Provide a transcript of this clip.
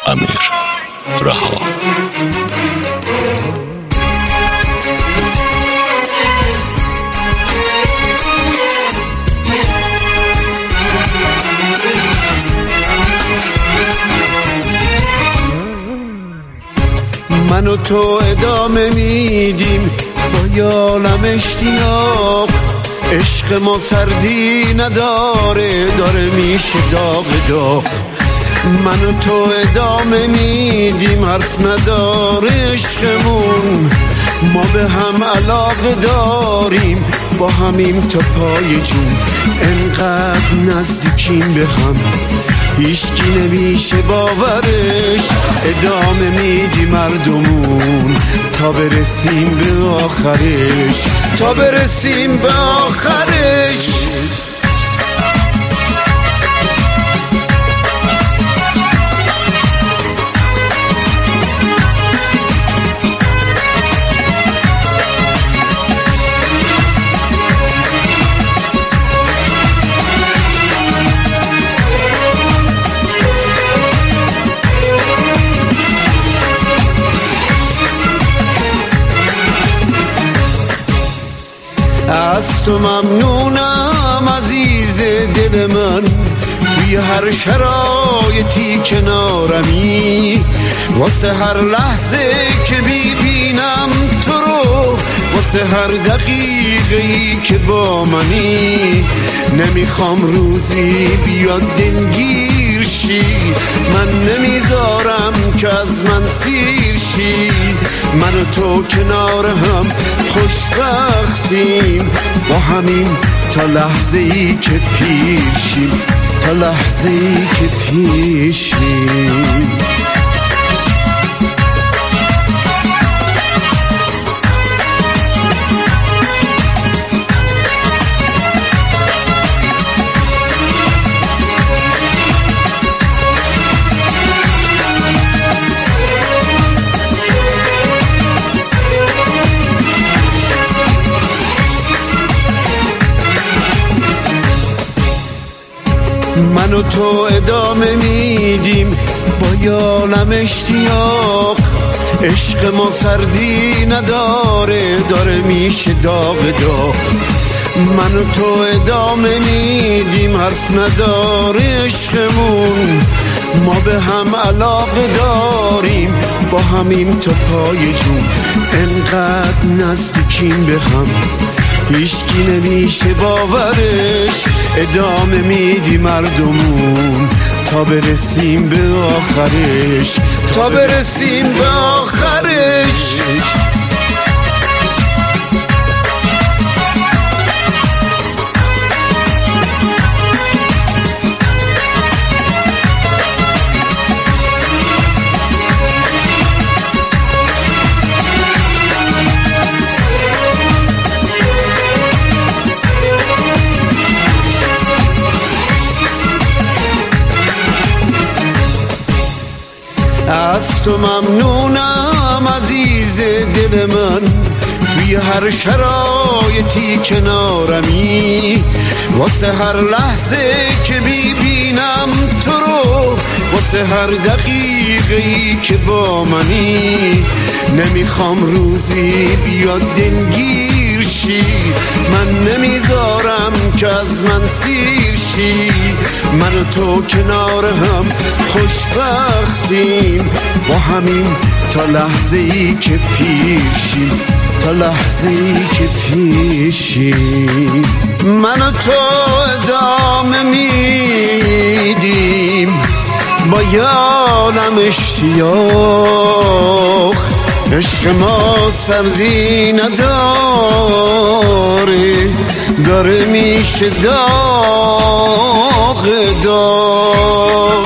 امیر رها. من و تو ادامه میدیم با یالم اشتیاق، عشق ما سردی نداره، داره میشه داغ داغ. من و تو ادامه میدیم حرف نداره عشقمون، ما به هم علاقه داریم، با همیم تا پای جون. انقدر نزدیکیم به هم هیچکی نمیشه باورش، ادامه میدی مردمون تا برسیم به آخرش، تا برسیم به آخرش. از تو ممنونم عزیز دل من، توی هر شرایطی کنارمی، واسه هر لحظه که میبینم تو رو، واسه هر دقیقه‌ای که با منی. نمیخوام روزی بیاد دلگیر شی، من نمیذارم که از من سیر شی. من و تو کنار هم خوشبختیم، با همین تا لحظه‌ای که پیشیم، تا لحظه‌ای که پیشیم. من و تو ادامه میدیم با یالم اشتیاق، عشق ما سردی نداره، داره میشه داغ داغ. من و تو ادامه میدیم حرف نداره عشقمون، ما به هم علاقه داریم، با همیم تا پای جون. انقدر نزدیکیم به هم هیچکی نمیشه باورش، ادامه میدی مردمون تا برسیم به آخرش، تا برسیم به آخرش. از تو ممنونم عزیز دل من، توی هر شرایطی کنارمی، واسه هر لحظه که میبینم تو رو، واسه هر دقیقه‌ای که با منی. نمیخوام روزی بیاد دلگیر شی، من نمیذارم که از من سیر شی. من و تو کنار هم خوشبختیم، با همین تا لحظه‌ای که پیشیم، تا لحظه‌ای که پیشیم. من و تو ادامه میدیم با یالم اشتیاق، عشق ما سردی نداره، داره میشه داغ داغ.